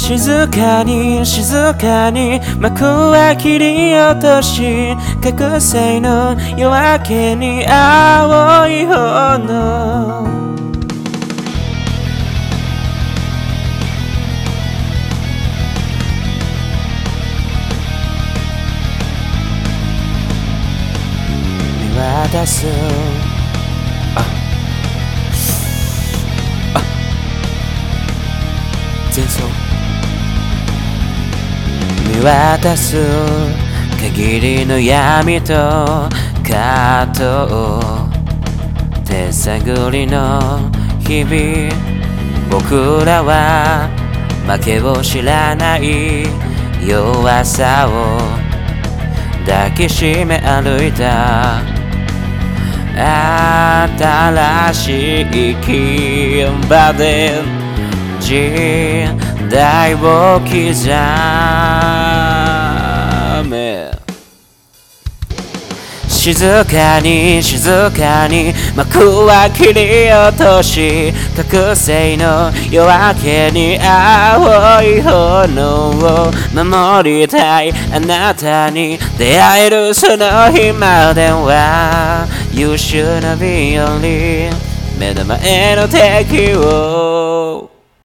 静かに静かに幕は切り落とし覚醒の夜明けに青い炎見渡す前奏見渡す限りの闇と葛藤手探りの日々僕らは負けを知らない弱さを抱きしめ歩いた新しい現場で時代を刻め静かに静かに幕は切り落とし覚醒の夜明けに青い炎を守りたいあなたに出会えるその日までは優秀な美より目の前の敵を